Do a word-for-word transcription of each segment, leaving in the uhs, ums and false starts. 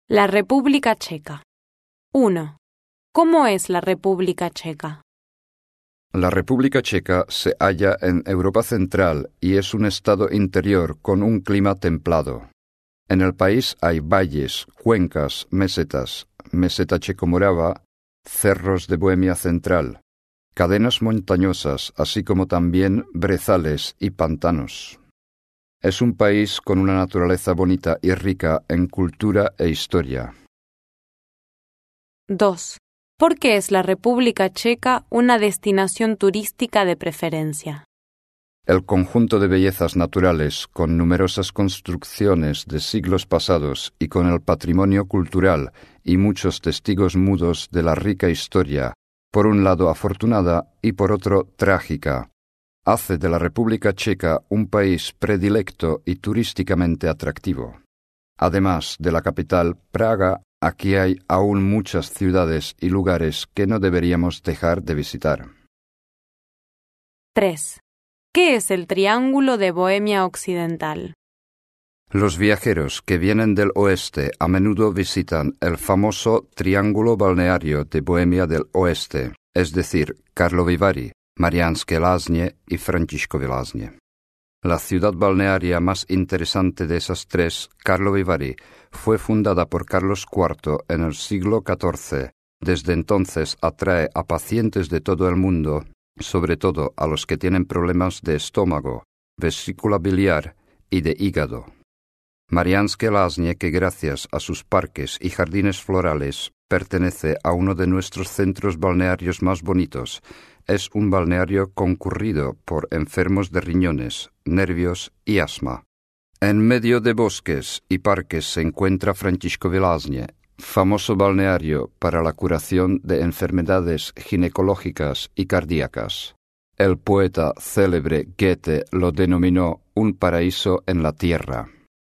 La República Checa. uno. ¿Cómo es la República Checa? La República Checa se halla en Europa Central y es un estado interior con un clima templado. En el país hay valles, cuencas, mesetas, meseta checomorava, cerros de Bohemia Central, cadenas montañosas, así como también brezales y pantanos. Es un país con una naturaleza bonita y rica en cultura e historia. dos. ¿Por qué es la República Checa una destinación turística de preferencia? El conjunto de bellezas naturales, con numerosas construcciones de siglos pasados y con el patrimonio cultural y muchos testigos mudos de la rica historia, por un lado afortunada y por otro trágica, hace de la República Checa un país predilecto y turísticamente atractivo. Además de la capital, Praga, aquí hay aún muchas ciudades y lugares que no deberíamos dejar de visitar. tres. ¿Qué es el Triángulo de Bohemia Occidental? Los viajeros que vienen del oeste a menudo visitan el famoso Triángulo Balneario de Bohemia del Oeste, es decir, Karlovy Vary, Mariánske Lázně y Františkovy Lázně. La ciudad balnearia más interesante de esas tres, Karlovy Vary, fue fundada por Carlos cuarto en el siglo catorce. Desde entonces atrae a pacientes de todo el mundo, sobre todo a los que tienen problemas de estómago, vesícula biliar y de hígado. Mariánske Lázně, que gracias a sus parques y jardines florales pertenece a uno de nuestros centros balnearios más bonitos, es un balneario concurrido por enfermos de riñones, nervios y asma. En medio de bosques y parques se encuentra Františkovy Lázně, famoso balneario para la curación de enfermedades ginecológicas y cardíacas. El poeta célebre Goethe lo denominó un paraíso en la tierra.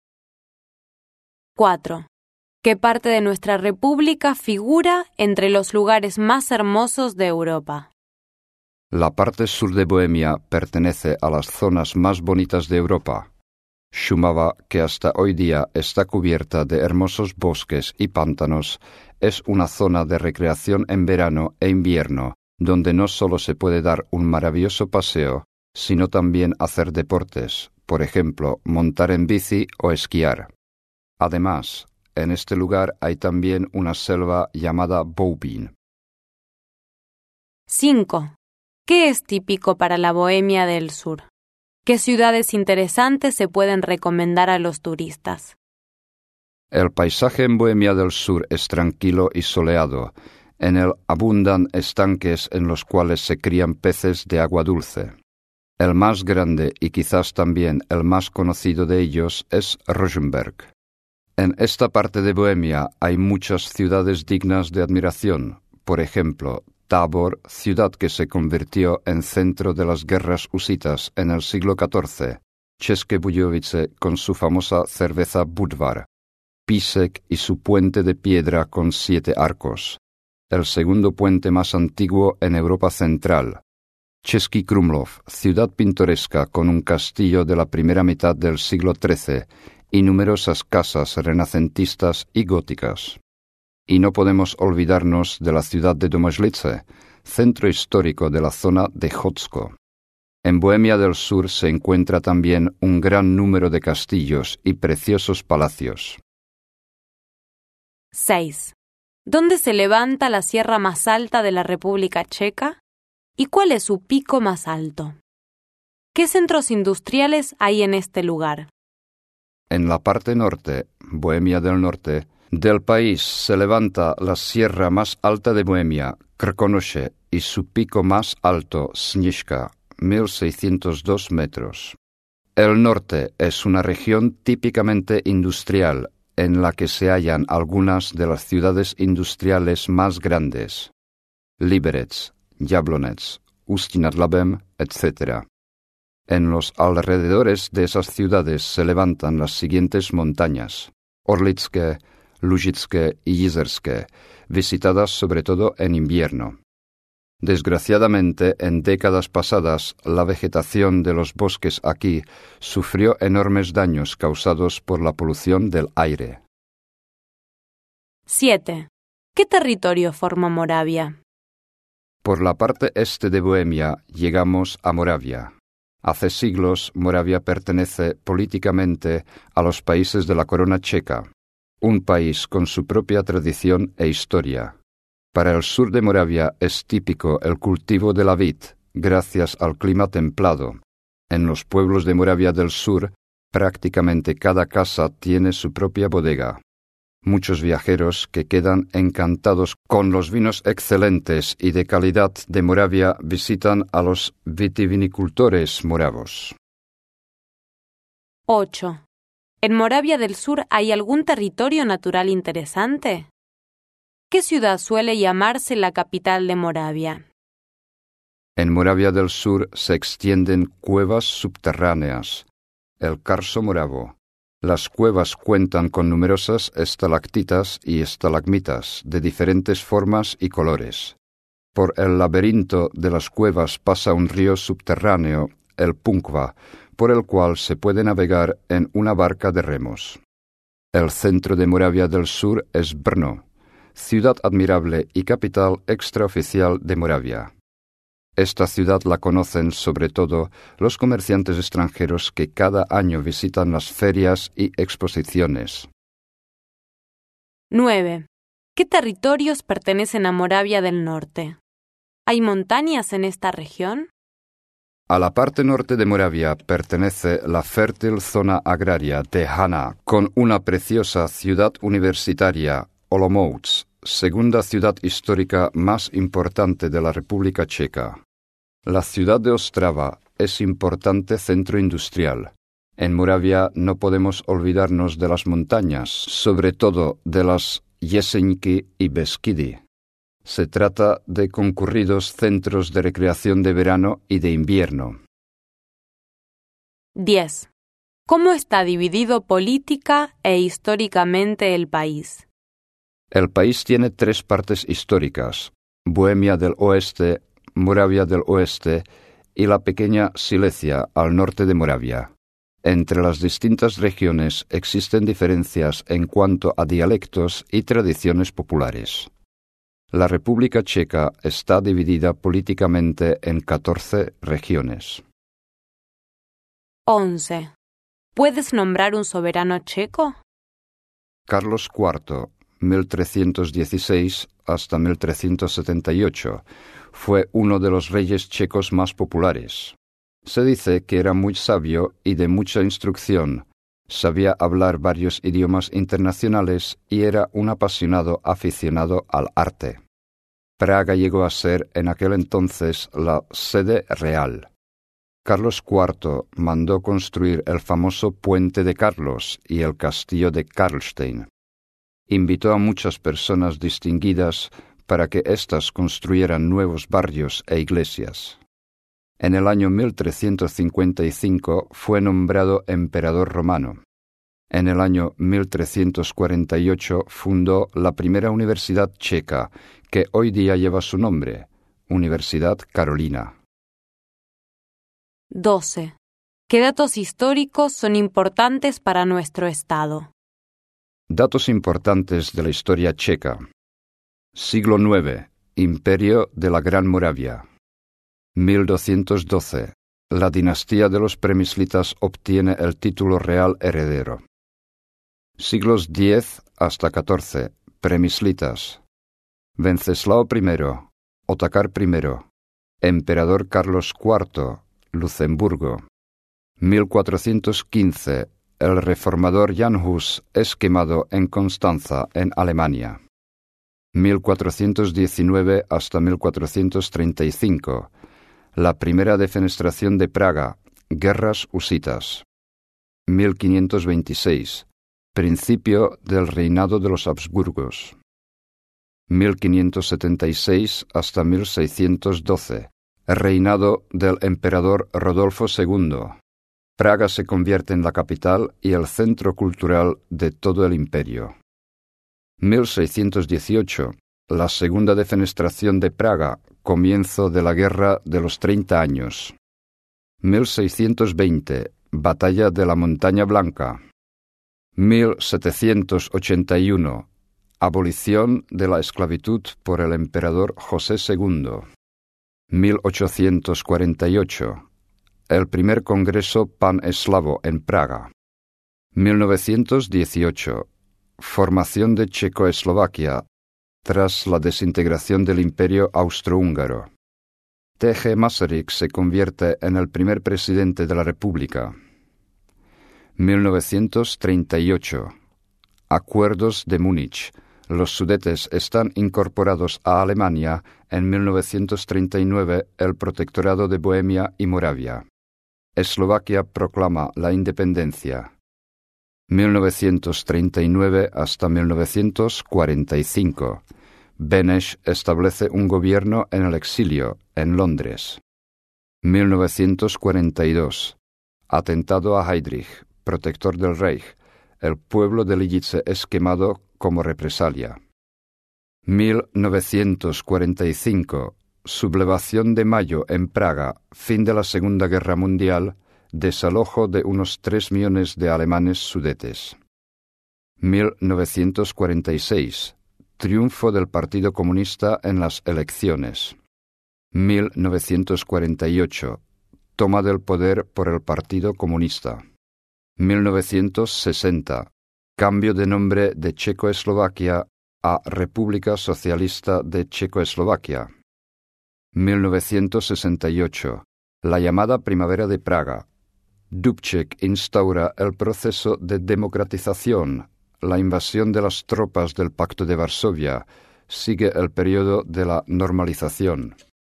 cuatro. ¿Qué parte de nuestra república figura entre los lugares más hermosos de Europa? La parte sur de Bohemia pertenece a las zonas más bonitas de Europa. Šumava, que hasta hoy día está cubierta de hermosos bosques y pantanos, es una zona de recreación en verano e invierno, donde no solo se puede dar un maravilloso paseo, sino también hacer deportes, por ejemplo, montar en bici o esquiar. Además, en este lugar hay también una selva llamada Boubín. cinco. ¿Qué es típico para la Bohemia del Sur? ¿Qué ciudades interesantes se pueden recomendar a los turistas? El paisaje en Bohemia del Sur es tranquilo y soleado. En él abundan estanques en los cuales se crían peces de agua dulce. El más grande y quizás también el más conocido de ellos es Rosenberg. En esta parte de Bohemia hay muchas ciudades dignas de admiración, por ejemplo, Tábor, ciudad que se convirtió en centro de las guerras husitas en el siglo catorce, České Budějovice con su famosa cerveza Budvar, Písek y su puente de piedra con siete arcos, el segundo puente más antiguo en Europa Central, Český Krumlov, ciudad pintoresca con un castillo de la primera mitad del siglo trece y numerosas casas renacentistas y góticas. Y no podemos olvidarnos de la ciudad de Domažlice, centro histórico de la zona de Jotsko. En Bohemia del Sur se encuentra también un gran número de castillos y preciosos palacios. seis. ¿Dónde se levanta la sierra más alta de la República Checa? ¿Y cuál es su pico más alto? ¿Qué centros industriales hay en este lugar? En la parte norte, Bohemia del Norte, del país se levanta la sierra más alta de Bohemia, Krkonoše, y su pico más alto, Sněžka, mil seiscientos dos metros. El norte es una región típicamente industrial, en la que se hallan algunas de las ciudades industriales más grandes, Liberec, Jablonec, Ústí nad Labem, etcétera. En los alrededores de esas ciudades se levantan las siguientes montañas, Orlické, Lužické y Jizerské, visitadas sobre todo en invierno. Desgraciadamente, en décadas pasadas, la vegetación de los bosques aquí sufrió enormes daños causados por la polución del aire. siete. ¿Qué territorio forma Moravia? Por la parte este de Bohemia llegamos a Moravia. Hace siglos Moravia pertenece políticamente a los países de la Corona Checa, un país con su propia tradición e historia. Para el sur de Moravia es típico el cultivo de la vid, gracias al clima templado. En los pueblos de Moravia del Sur, prácticamente cada casa tiene su propia bodega. Muchos viajeros que quedan encantados con los vinos excelentes y de calidad de Moravia visitan a los vitivinicultores moravos. ocho. ¿En Moravia del Sur hay algún territorio natural interesante? ¿Qué ciudad suele llamarse la capital de Moravia? En Moravia del Sur se extienden cuevas subterráneas, el Carso Moravo. Las cuevas cuentan con numerosas estalactitas y estalagmitas de diferentes formas y colores. Por el laberinto de las cuevas pasa un río subterráneo, el Punkva, por el cual se puede navegar en una barca de remos. El centro de Moravia del Sur es Brno, ciudad admirable y capital extraoficial de Moravia. Esta ciudad la conocen sobre todo los comerciantes extranjeros que cada año visitan las ferias y exposiciones. nueve. ¿Qué territorios pertenecen a Moravia del Norte? ¿Hay montañas en esta región? A la parte norte de Moravia pertenece la fértil zona agraria de Hana, con una preciosa ciudad universitaria, Olomouc, segunda ciudad histórica más importante de la República Checa. La ciudad de Ostrava es importante centro industrial. En Moravia no podemos olvidarnos de las montañas, sobre todo de las Jeseníky y Beskidi. Se trata de concurridos centros de recreación de verano y de invierno. diez. ¿Cómo está dividido política e históricamente el país? El país tiene tres partes históricas: Bohemia del Oeste, Moravia del Oeste y la pequeña Silesia al norte de Moravia. Entre las distintas regiones existen diferencias en cuanto a dialectos y tradiciones populares. La República Checa está dividida políticamente en catorce regiones. once. ¿Puedes nombrar un soberano checo? Carlos cuarto, mil trescientos dieciséis hasta mil trescientos setenta y ocho, fue uno de los reyes checos más populares. Se dice que era muy sabio y de mucha instrucción, sabía hablar varios idiomas internacionales y era un apasionado aficionado al arte. Praga llegó a ser en aquel entonces la sede real. Carlos cuarto mandó construir el famoso Puente de Carlos y el castillo de Karlstein. Invitó a muchas personas distinguidas para que éstas construyeran nuevos barrios e iglesias. En el año mil trescientos cincuenta y cinco fue nombrado emperador romano. En el año mil trescientos cuarenta y ocho fundó la primera universidad checa, que hoy día lleva su nombre, Universidad Carolina. doce. ¿Qué datos históricos son importantes para nuestro Estado? Datos importantes de la historia checa. Siglo noveno. Imperio de la Gran Moravia. mil doscientos doce. La dinastía de los Přemyslitas obtiene el título real heredero. Siglos diez hasta catorce. Přemyslitas. Venceslao primero. Otakar primero. Emperador Carlos cuarto. Luxemburgo. mil cuatrocientos quince. El reformador Jan Hus es quemado en Constanza, en Alemania. mil cuatrocientos diecinueve hasta mil cuatrocientos treinta y cinco. La primera defenestración de Praga, guerras husitas. mil quinientos veintiséis. Principio del reinado de los Habsburgos. mil quinientos setenta y seis hasta mil seiscientos doce. Reinado del emperador Rodolfo segundo. Praga se convierte en la capital y el centro cultural de todo el imperio. mil seiscientos dieciocho. La segunda defenestración de Praga, comienzo de la Guerra de los Treinta Años. mil seiscientos veinte. Batalla de la Montaña Blanca. mil setecientos ochenta y uno. Abolición de la esclavitud por el emperador José segundo. mil ochocientos cuarenta y ocho. El primer Congreso Pan-Eslavo en Praga. mil novecientos dieciocho. Formación de Checoslovaquia tras la desintegración del Imperio Austrohúngaro. T G Masaryk se convierte en el primer presidente de la República. mil novecientos treinta y ocho. Acuerdos de Múnich. Los Sudetes están incorporados a Alemania en mil novecientos treinta y nueve el Protectorado de Bohemia y Moravia. Eslovaquia proclama la independencia. mil novecientos treinta y nueve hasta mil novecientos cuarenta y cinco. Beneš establece un gobierno en el exilio, en Londres. mil novecientos cuarenta y dos. Atentado a Heydrich, protector del Reich. El pueblo de Lidice es quemado como represalia. mil novecientos cuarenta y cinco. Sublevación de Mayo en Praga, fin de la Segunda Guerra Mundial, desalojo de unos tres millones de alemanes sudetes. mil novecientos cuarenta y seis. Triunfo del Partido Comunista en las elecciones. mil novecientos cuarenta y ocho. Toma del poder por el Partido Comunista. mil novecientos sesenta. Cambio de nombre de Checoslovaquia a República Socialista de Checoslovaquia. mil novecientos sesenta y ocho. La llamada Primavera de Praga. Dubček instaura el proceso de democratización. La invasión de las tropas del Pacto de Varsovia. Sigue el periodo de la normalización.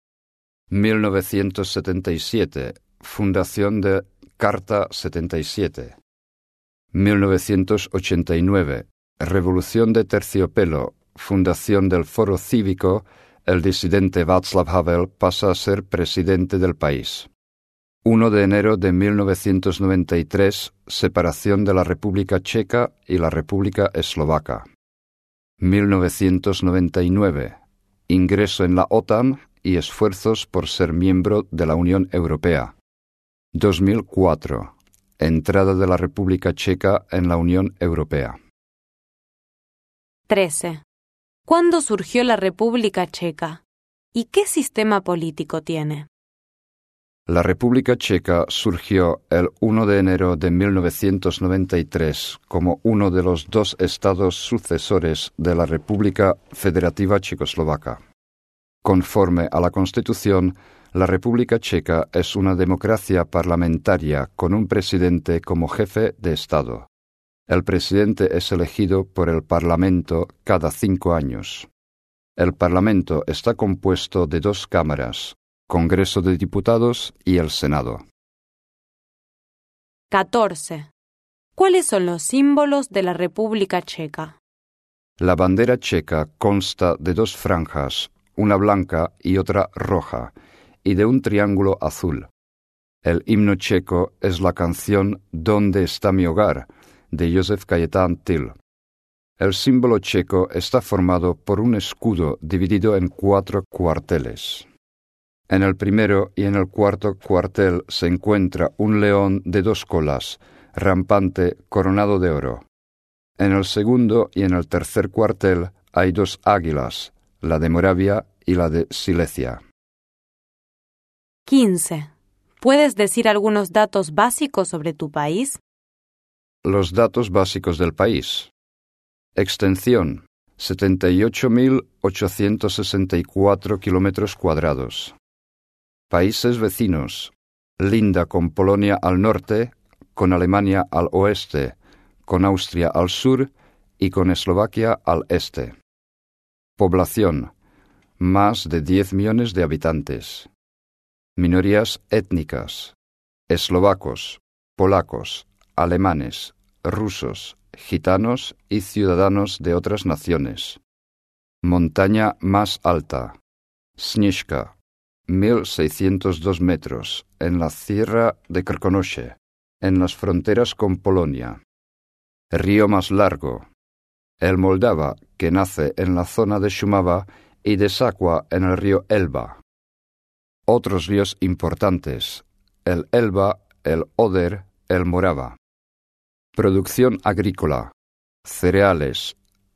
mil novecientos setenta y siete. Fundación de Carta setenta y siete. mil novecientos ochenta y nueve. Revolución de Terciopelo. Fundación del Foro Cívico. El disidente Václav Havel pasa a ser presidente del país. primero de enero de mil novecientos noventa y tres. Separación de la República Checa y la República Eslovaca. mil novecientos noventa y nueve. Ingreso en la OTAN y esfuerzos por ser miembro de la Unión Europea. dos mil cuatro. Entrada de la República Checa en la Unión Europea. trece. ¿Cuándo surgió la República Checa? ¿Y qué sistema político tiene? La República Checa surgió el primero de enero de mil novecientos noventa y tres como uno de los dos estados sucesores de la República Federativa Checoslovaca. Conforme a la Constitución, la República Checa es una democracia parlamentaria con un presidente como jefe de Estado. El presidente es elegido por el Parlamento cada cinco años. El Parlamento está compuesto de dos cámaras, Congreso de Diputados y el Senado. catorce. ¿Cuáles son los símbolos de la República Checa? La bandera checa consta de dos franjas, una blanca y otra roja, y de un triángulo azul. El himno checo es la canción ¿Dónde está mi hogar?, de Josef Cayetán Till. El símbolo checo está formado por un escudo dividido en cuatro cuarteles. En el primero y en el cuarto cuartel se encuentra un león de dos colas, rampante, coronado de oro. En el segundo y en el tercer cuartel hay dos águilas, la de Moravia y la de Silesia. quince. ¿Puedes decir algunos datos básicos sobre tu país? Los datos básicos del país. Extensión, setenta y ocho mil ochocientos sesenta y cuatro kilómetros cuadrados. Países vecinos. Linda con Polonia al norte, con Alemania al oeste, con Austria al sur y con Eslovaquia al este. Población. Más de diez millones de habitantes. Minorías étnicas. Eslovacos, polacos, alemanes, rusos, gitanos y ciudadanos de otras naciones. Montaña más alta. Śnieżka. mil seiscientos dos metros, en la Sierra de Krkonoše, en las fronteras con Polonia. Río más largo. El Moldava, que nace en la zona de Šumava y desagua en el río Elba. Otros ríos importantes. El Elba, el Oder, el Morava. Producción agrícola. Cereales,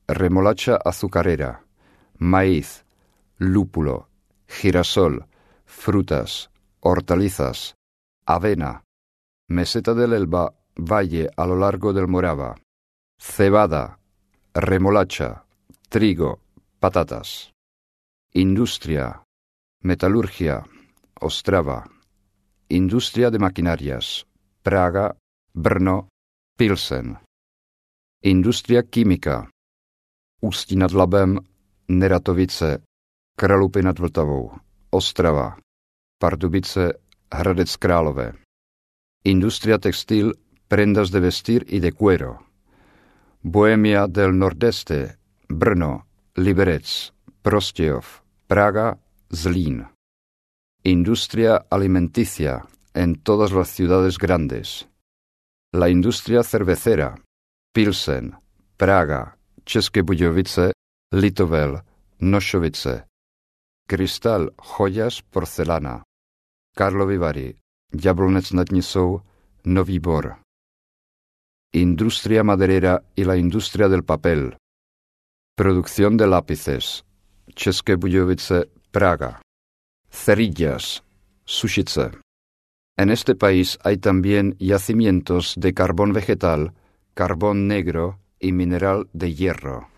remolacha azucarera, maíz, lúpulo, girasol, frutas, hortalizas, avena, meseta del Elba, valle a lo largo del Morava, cebada, remolacha, trigo, patatas. Industria, metalurgia, Ostrava. Industria de maquinarias, Praga, Brno, Pilsen. Industria química, Ústí nad Labem, Neratovice, Kralupy nad Vltavou, Ostrava, Pardubice, Hradec Králové. Industria textil, prendas de vestir y de cuero, Bohemia del Nordeste, Brno, Liberec, Prostějov, Praga, Zlín. Industria alimenticia en todas las ciudades grandes. La industria cervecera, Pilsen, Praga, České Budějovice, Litovel, Nošovice. Cristal, joyas, porcelana, Karlovy Vary, Jablonec nad Nisou, Nový Bor. Industria maderera y la industria del papel. Producción de lápices, České Budějovice, Praga. Cerillas, Sušice. En este país hay también yacimientos de carbón vegetal, carbón negro y mineral de hierro.